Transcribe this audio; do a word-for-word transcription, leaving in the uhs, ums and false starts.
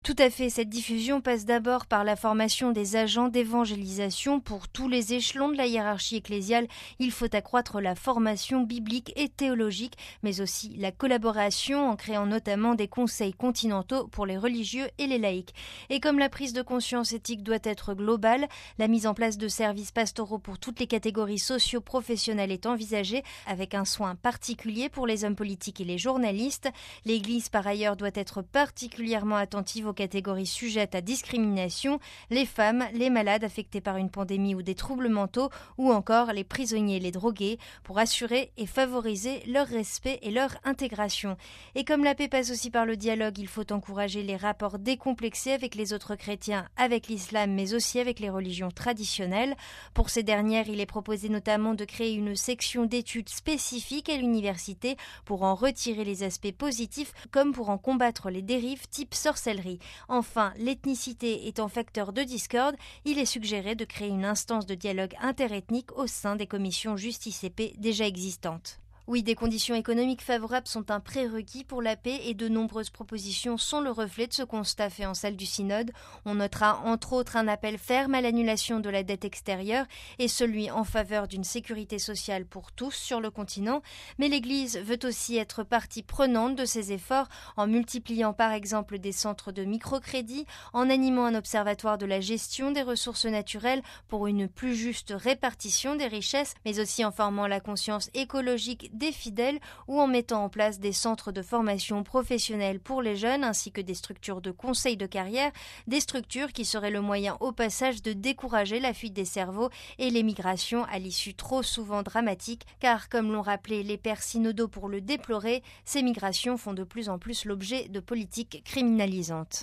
Tout à fait, cette diffusion passe d'abord par la formation des agents d'évangélisation pour tous les échelons de la hiérarchie ecclésiale. Il faut accroître la formation biblique et théologique, mais aussi la collaboration en créant notamment des conseils continentaux pour les religieux et les laïcs. Et comme la prise de conscience éthique doit être globale, la mise en place de services pastoraux pour toutes les catégories socio-professionnelles est envisagée, avec un soin particulier pour les hommes politiques et les journalistes. L'Église, par ailleurs, doit être particulièrement attentive aux catégories sujettes à discrimination, les femmes, les malades affectés par une pandémie ou des troubles mentaux, ou encore les prisonniers et les drogués, pour assurer et favoriser leur respect et leur intégration. Et comme la paix passe aussi par le dialogue, il faut encourager les rapports décomplexés avec les autres chrétiens, avec l'islam, mais aussi avec les religions traditionnelles. Pour ces dernières, il est proposé notamment de créer une section d'études spécifiques à l'université pour en retirer les aspects positifs, comme pour en combattre les dérives type sorcellerie. Enfin, l'ethnicité étant facteur de discorde, il est suggéré de créer une instance de dialogue interethnique au sein des commissions Justice et Paix déjà existantes. Oui, des conditions économiques favorables sont un prérequis pour la paix et de nombreuses propositions sont le reflet de ce constat fait en salle du synode. On notera entre autres un appel ferme à l'annulation de la dette extérieure et celui en faveur d'une sécurité sociale pour tous sur le continent. Mais l'Église veut aussi être partie prenante de ces efforts en multipliant par exemple des centres de microcrédit, en animant un observatoire de la gestion des ressources naturelles pour une plus juste répartition des richesses, mais aussi en formant la conscience écologique des fidèles ou en mettant en place des centres de formation professionnelle pour les jeunes ainsi que des structures de conseil de carrière, des structures qui seraient le moyen au passage de décourager la fuite des cerveaux et l'émigration à l'issue trop souvent dramatique, car comme l'ont rappelé les pères synodaux pour le déplorer, ces migrations font de plus en plus l'objet de politiques criminalisantes.